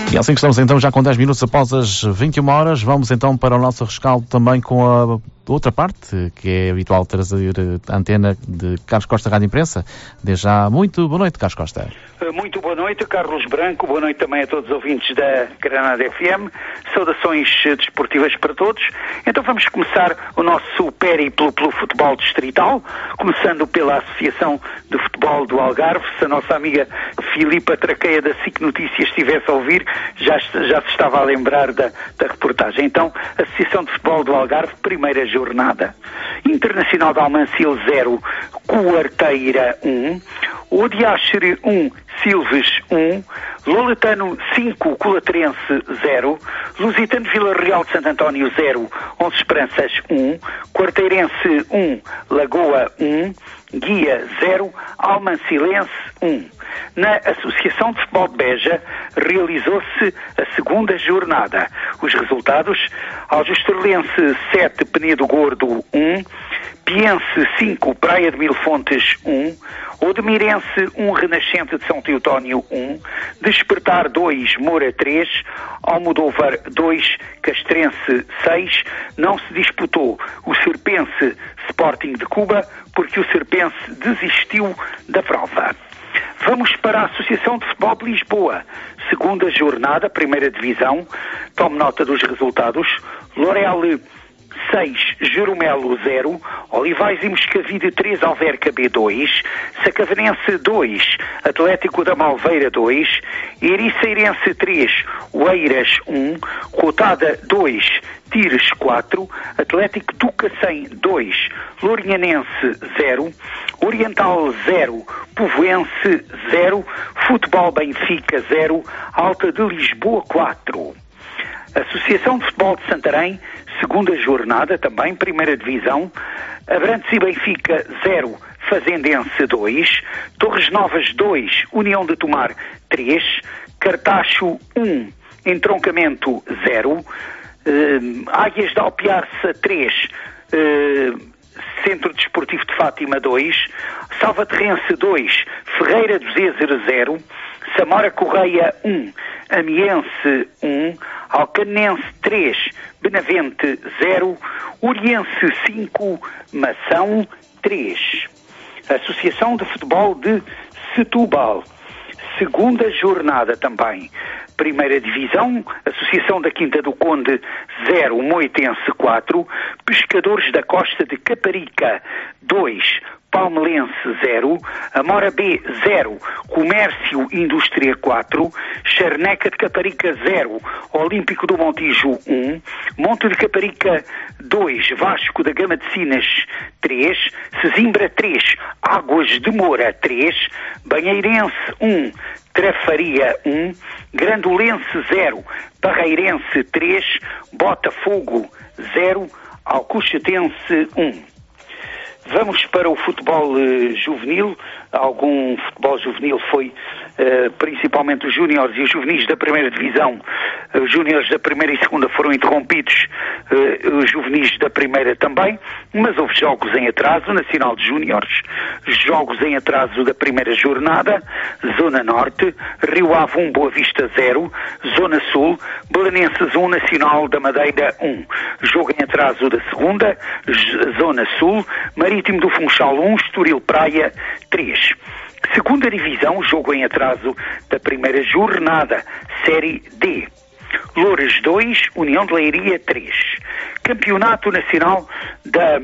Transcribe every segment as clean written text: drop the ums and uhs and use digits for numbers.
E assim que estamos então já com 10 minutos após as 21 horas, vamos então para o nosso rescaldo também com a outra parte, que é habitual trazer a antena de Carlos Costa, Rádio Imprensa. Desde já, muito boa noite, Carlos Costa. Muito boa noite, Carlos Branco, boa noite também a todos os ouvintes da Granada FM, saudações desportivas para todos. Então vamos começar o nosso périplo pelo futebol distrital, começando pela Associação de Futebol do Algarve. Se a nossa amiga Filipa Traqueia da SIC Notícias estivesse a ouvir, já se estava a lembrar da reportagem. Então, Associação de Futebol do Algarve, primeira jornada. Internacional de Almancil 0, Quarteira 1, Odiaxere 1, Silves 1, Loletano 5, Colatrense 0, Lusitano Vila Real de Santo António 0, Onze Esperanças 1, Quarteirense 1, Lagoa 1, Guia 0, Almancilense 1. Na Associação de Futebol de Beja realizou-se a segunda jornada. Os resultados: Aljustreleense 7, Penedo Gordo 1, Piense 5, Praia de Mil Fontes 1, Odemirense 1, Renascente de São Teotónio 1, Despertar 2, Moura 3, Almodóvar 2, Castrense 6. Não se disputou o Serpense Sporting de Cuba, porque o Serpense desistiu da prova. Vamos para a Associação de Futebol de Lisboa, segunda jornada, primeira divisão. Tome nota dos resultados. Lorel 6, Jeromelo 0, Olivais e Moscavide 3, Alverca B2, Sacavenense 2, Atlético da Malveira 2, Ericeirense 3, Oeiras 1, Cotada 2, Tires 4, Atlético do Cacém 2, Lourinhanense 0, Oriental 0, Povoense 0, Futebol Benfica 0, Alta de Lisboa 4. Associação de Futebol de Santarém, segunda jornada, também primeira divisão. Abrantes e Benfica 0, Fazendense 2, Torres Novas 2, União de Tomar 3, Cartacho 1, Entroncamento 0, Águias de Alpiarça 3, Centro Desportivo de Fátima 2, Salvaterrense 2, Ferreira do Zézer 0, Samora Correia 1, Amiense 1, Alcanense 3, Benavente 0, Oriense 5, Mação 3. Associação de Futebol de Setúbal, segunda jornada também. Primeira divisão, Associação da Quinta do Conde 0, Moitense 4, Pescadores da Costa de Caparica 2, Palmelense 0, Amora B 0, Comércio Indústria 4, Charneca de Caparica 0, Olímpico do Montijo 1, Monte de Caparica 2, Vasco da Gama de Sinas 3, Sesimbra 3, Águas de Moura 3, Banheirense 1, Trafaria 1, Grandolense 0, Parreirense 3, Botafogo 0, Alcochatense 1. Vamos para o futebol juvenil. Algum futebol juvenil foi, principalmente os júniores e os juvenis da primeira divisão. Os júniores da primeira e segunda foram interrompidos, os juvenis da primeira também, mas houve jogos em atraso, Nacional de Júniores, jogos em atraso da primeira jornada, Zona Norte, Rio Ave 1, Boa Vista 0, Zona Sul, Belenenses 1, Nacional da Madeira 1, jogo em atraso da segunda, Zona Sul, Marítimo do Funchal 1, Estoril Praia 3. Segunda divisão, jogo em atraso da primeira jornada, Série D. Loures 2, União de Leiria 3. Campeonato Nacional da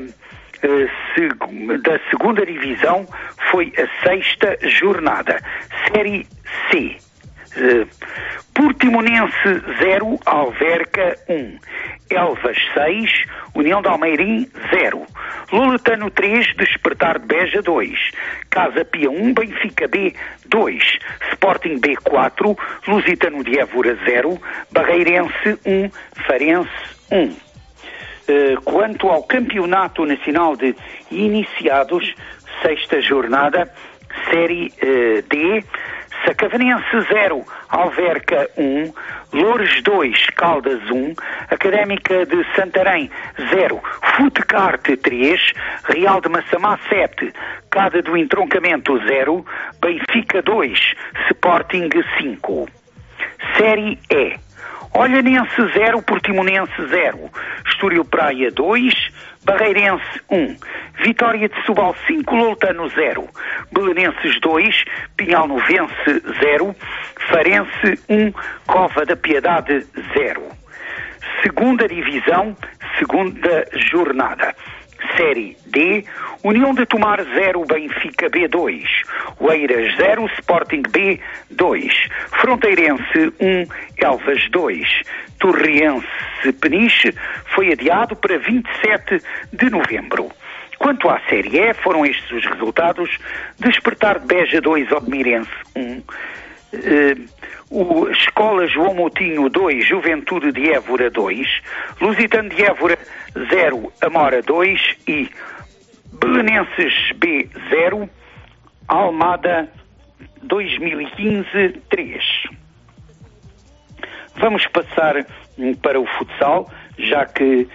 segunda divisão foi a sexta jornada, Série C. Portimonense 0, Alverca 1, Elvas 6, União de Almeirim 0, Loletano 3, Despertar de Beja 2, Casa Pia 1, Benfica B 2, Sporting B 4, Lusitano de Évora 0, Barreirense 1, Farense 1. Quanto ao Campeonato Nacional de Iniciados, sexta jornada, Série D, Sacavenense 0, Alverca 1, Loures 2, Caldas 1, Académica de Santarém 0, Futecarte 3, Real de Massamá 7, Cada do Entroncamento 0, Benfica 2, Sporting 5. Série E. Olhanense 0, Portimonense 0, Estoril Praia 2, Barreirense 1, Vitória de Setúbal 5, Loutano 0, Belenenses 2, Pinhal Novense 0, Farense 1, Cova da Piedade 0. Segunda divisão, segunda jornada. Série D, União de Tomar 0, Benfica B 2, Oeiras 0, Sporting B 2, Fronteirense 1, Elvas 2, Torriense Peniche foi adiado para 27 de novembro. Quanto à Série E, foram estes os resultados: Despertar de Beja 2, Odmirense 1, o Escola João Moutinho 2, Juventude de Évora 2, Lusitano de Évora 0, Amora 2 e Belenenses B 0, Almada 2015 3. Vamos passar para o futsal, já que,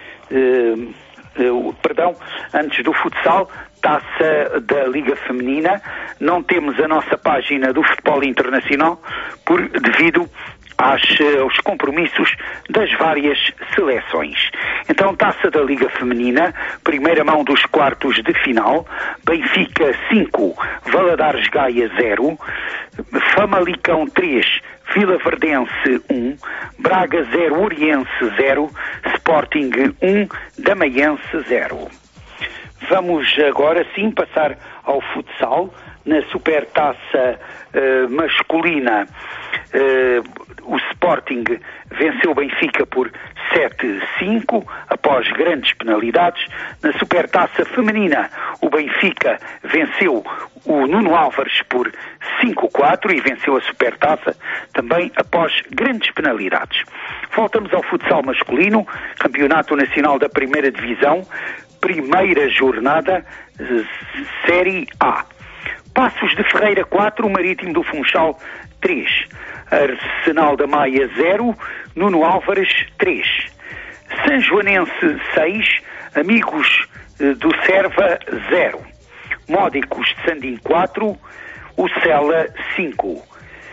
antes do futsal, Taça da Liga Feminina, não temos a nossa página do futebol internacional devido aos compromissos das várias seleções. Então, Taça da Liga Feminina, primeira mão dos quartos de final, Benfica 5, Valadares Gaia 0, Famalicão 3, Vila Verdense 1, Braga 0, Oriense 0, Sporting 1, Damaiense 0. Vamos agora sim passar ao futsal. Na Supertaça masculina, o Sporting venceu o Benfica por 7-5, após grandes penalidades. Na Supertaça feminina, o Benfica venceu o Nuno Álvares por 5-4 e venceu a Supertaça também após grandes penalidades. Voltamos ao futsal masculino, Campeonato Nacional da Primeira Divisão, primeira jornada, Série A. Passos de Ferreira 4, Marítimo do Funchal 3, Arsenal da Maia 0, Nuno Álvares 3, São Joanense 6, Amigos do Serva 0, Módicos de Sandim 4, Ucela 5,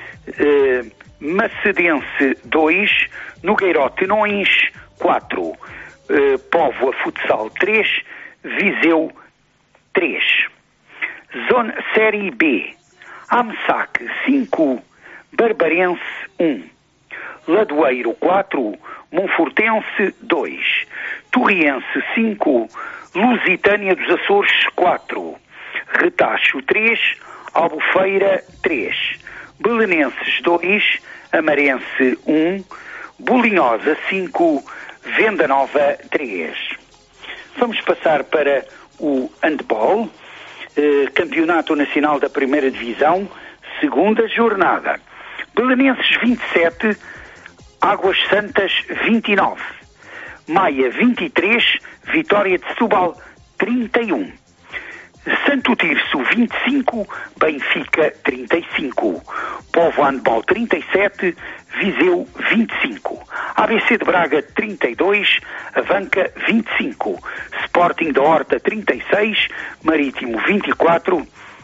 Macedense 2, Nogueirote Nões 4, Póvoa Futsal 3, Viseu 3. Zona Série B, Amsac 5, Barbarense 1, Ladoeiro 4, Monfortense 2, Torriense 5, Lusitânia dos Açores 4, Retacho 3, Albufeira 3, Belenenses 2, Amarense 1, Bolinhosa 5, Venda Nova 3. Vamos passar para o handball, Campeonato Nacional da Primeira Divisão, segunda jornada. Belenenses 27, Águas Santas 29, Maia 23, Vitória de Setúbal 31, Santo Tirso 25, Benfica 35, Povo Handball 37, Viseu 25, ABC de Braga 32, Avanca 25, Sporting da Horta 36, Marítimo 24,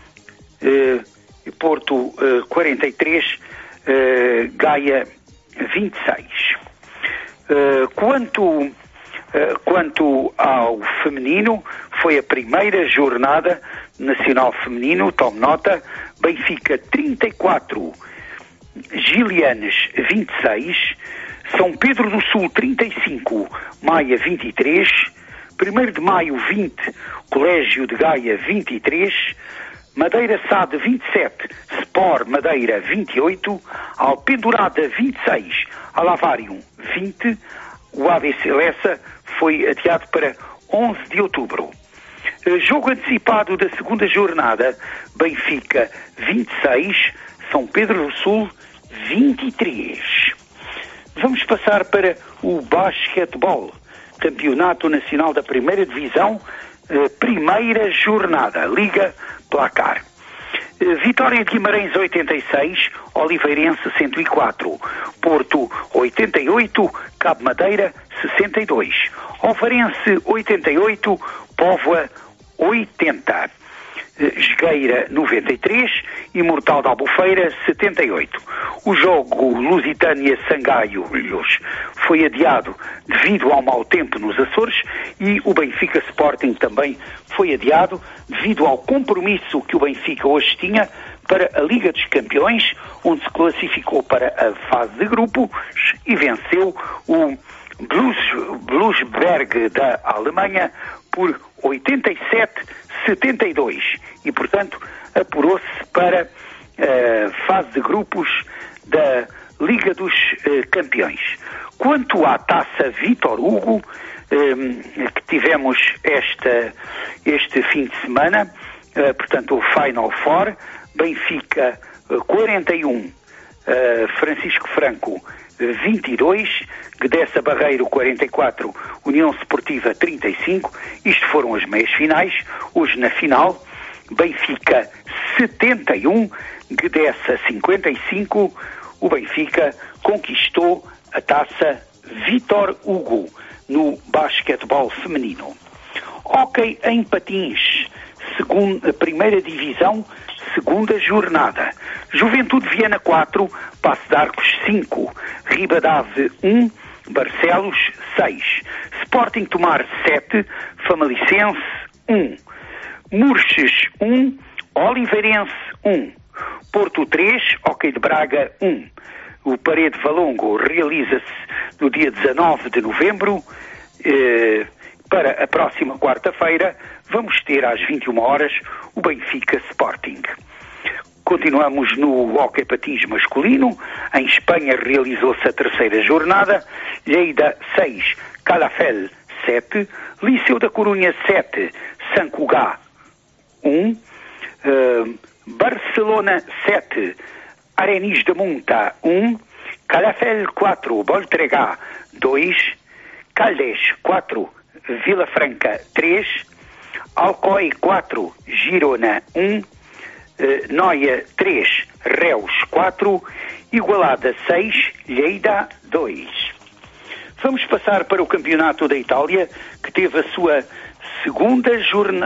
Porto 43, Gaia 26. Quanto ao feminino, foi a primeira jornada nacional feminino, tome nota, Benfica 34, Gilianes 26, São Pedro do Sul 35, Maia 23, 1º de Maio 20, Colégio de Gaia 23, Madeira Sade 27, Sport Madeira 28, Alpendurada 26, Alavarium 20, o ABC Lessa foi adiado para 11 de outubro. Jogo antecipado da segunda jornada, Benfica 26, São Pedro do Sul 23. Vamos passar para o basquetebol, Campeonato Nacional da Primeira Divisão, primeira jornada, Liga Placar. Vitória de Guimarães 86, Oliveirense 104, Porto 88, Cabo Madeira 62, Ovarense 88, Póvoa 80, Jogueira 93, Imortal da Albufeira 78. O jogo Lusitânia-Sangalhos foi adiado devido ao mau tempo nos Açores e o Benfica Sporting também foi adiado devido ao compromisso que o Benfica hoje tinha para a Liga dos Campeões, onde se classificou para a fase de grupos e venceu o Bluesberg da Alemanha por 87-72 e, portanto, apurou-se para a fase de grupos da Liga dos Campeões. Quanto à Taça Vítor Hugo, que tivemos este fim de semana, portanto, o Final Four, Benfica 41, Francisco Franco 22, Gdessa Barreiro 44, União Sportiva 35. Isto foram as meias finais. Hoje na final, Benfica 71, Gdessa 55. O Benfica conquistou a Taça Vítor Hugo no basquetebol feminino. Hóquei em patins, primeira divisão, segunda jornada. Juventude Viana 4, Passo de Arcos 5, Ribadave 1, Barcelos 6, Sporting Tomar 7, Famalicense 1, Murches 1, Oliveirense 1, Porto 3, Hóquei de Braga 1. O Parede Valongo realiza-se no dia 19 de novembro. Para a próxima quarta-feira vamos ter às 21 horas o Benfica Sporting. Continuamos no hóquei patins masculino. Em Espanha realizou-se a terceira jornada. Lleida 6, Calafel 7, Liceu da Corunha 7, Sant Cugat 1, Barcelona 7, Arenys de Muntah 1, Calafel 4, Voltregà 2, Caldes 4, Vila Franca 3, Alcoy 4, Girona 1, Noia 3, Reus 4, Igualada 6, Lleida 2. Vamos passar para o Campeonato da Itália, que teve a sua segunda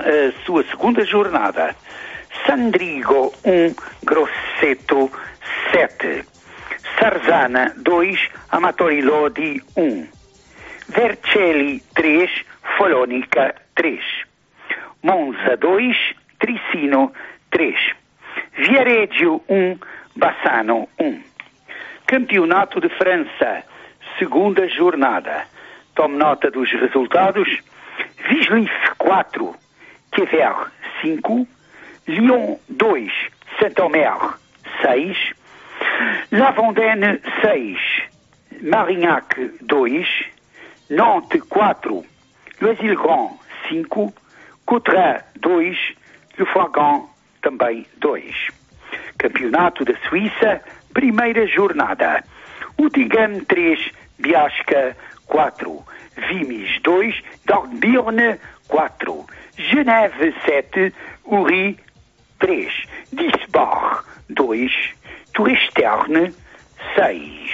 jornada. Sandrigo 1, Grosseto 7, Sarzana 2, Amatori Lodi 1, Vercelli 3, Folónica 3, Monza 2, Tricino 3, Viareggio 1, Bassano 1. Campeonato de França, segunda jornada. Tome nota dos resultados. Vislife 4, Quevert 5, Lyon 2, Saint-Omer 6, La Vendée 6, Marignac 2, Nantes 4, Loisy-le-Grand 5, Coutras 2, Le Fourgon também 2. Campeonato da Suíça, primeira jornada. Utigam 3, Biasca 4, Vimes 2, Dornbirn 4, Genève 7, Uri 3, Disbar 2, Touristerne 6.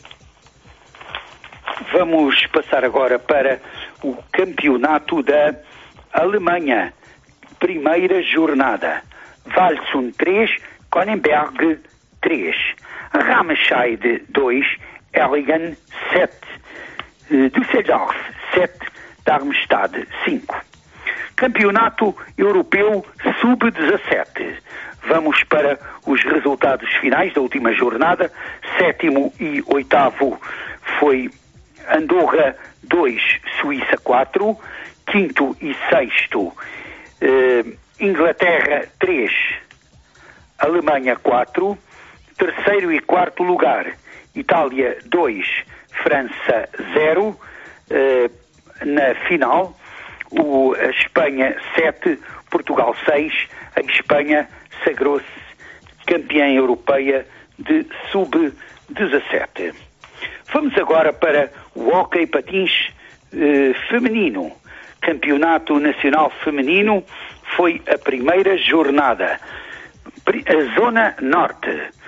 Vamos passar agora para o Campeonato da Alemanha, primeira jornada. Walsum 3, Kronenberg 3, Ramscheid 2, Erlangen 7, Düsseldorf 7, Darmstadt 5. Campeonato Europeu Sub-17. Vamos para os resultados finais da última jornada. Sétimo e oitavo foi Andorra 2, Suíça 4. Quinto e sexto, Inglaterra 3, Alemanha 4. Terceiro e quarto lugar, Itália 2, França 0. Na final, a Espanha 7, Portugal 6. A Espanha sagrou-se campeã europeia de sub-17. Vamos agora para o hóquei patins feminino. Campeonato Nacional Feminino foi a primeira jornada. A Zona Norte.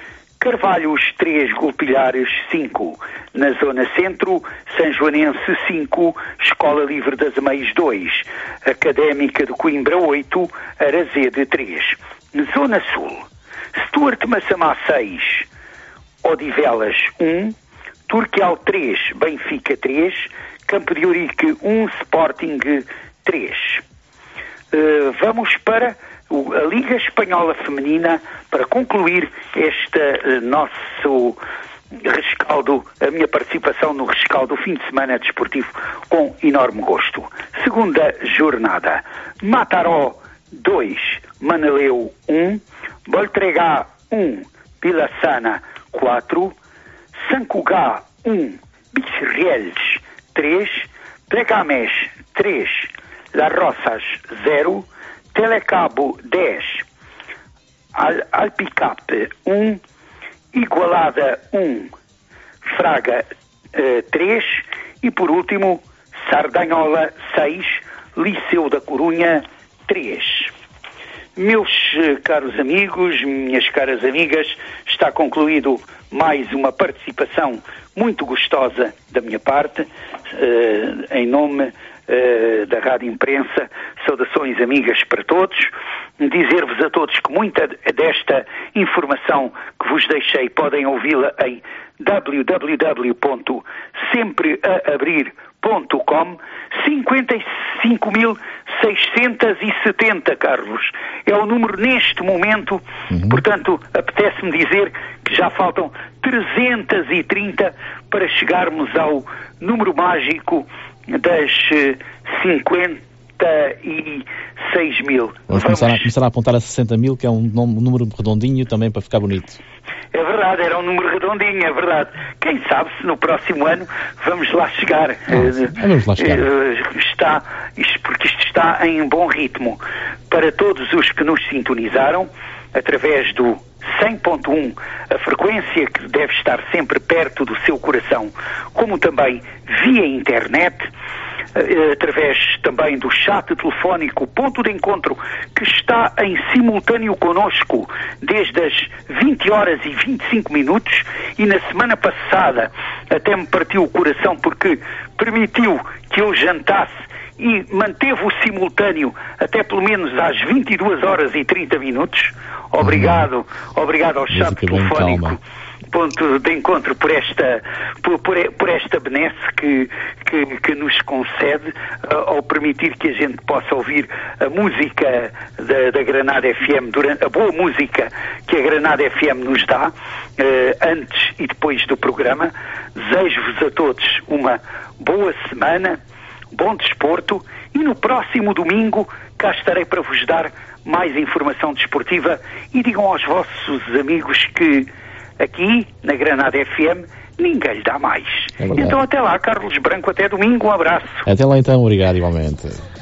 Carvalhos 3, Golpilhares 5. Na Zona Centro, São Joanense 5, Escola Livre das Ameias 2. Académica de Coimbra 8, Arazede 3. Na Zona Sul, Stuart Massamá 6, Odivelas 1, Turquial 3, Benfica 3, Campo de Ourique 1, Sporting 3. Vamos para a Liga Espanhola Feminina para concluir este nosso rescaldo, a minha participação no rescaldo do fim de semana desportivo com enorme gosto. Segunda jornada, Mataró 2, Manaleu 1, Voltregá 1, Pilassana 4, Sant Cugat 1, Bixirrieles 3, Plegamés 3, Las Rosas 0, Telecabo 10, Alpicape 1, Igualada 1, Fraga 3 e por último Sardanhola 6, Liceu da Corunha 3. Meus caros amigos, minhas caras amigas, está concluído mais uma participação muito gostosa da minha parte, em nome da Rádio Imprensa. Saudações amigas para todos. Dizer-vos a todos que muita desta informação que vos deixei podem ouvi-la em www.sempreaabrir.com. 55.670, Carlos. É o número neste momento, portanto, apetece-me dizer que já faltam 330 para chegarmos ao número mágico das 56 mil. Vamos começar a apontar a 60 mil, que é um número redondinho também para ficar bonito. É verdade, era um número redondinho, é verdade. Quem sabe se no próximo ano vamos lá chegar. Vamos lá chegar. Porque isto está em bom ritmo. Para todos os que nos sintonizaram, através do 100.1, a frequência que deve estar sempre perto do seu coração, como também via internet, através também do chat telefónico Ponto de Encontro, que está em simultâneo conosco desde as 20 horas e 25 minutos, e na semana passada até me partiu o coração porque permitiu que eu jantasse e manteve o simultâneo até pelo menos às 22 horas e 30 minutos. Obrigado ao chat telefónico Ponto de Encontro por esta benesse que nos concede ao permitir que a gente possa ouvir a música da Granada FM, a boa música que a Granada FM nos dá antes e depois do programa. Desejo-vos a todos uma boa semana, bom desporto, e no próximo domingo cá estarei para vos dar mais informação desportiva, e digam aos vossos amigos que aqui na Granada FM ninguém lhe dá mais. Então até lá, Carlos Branco, até domingo, um abraço. Até lá então, obrigado igualmente.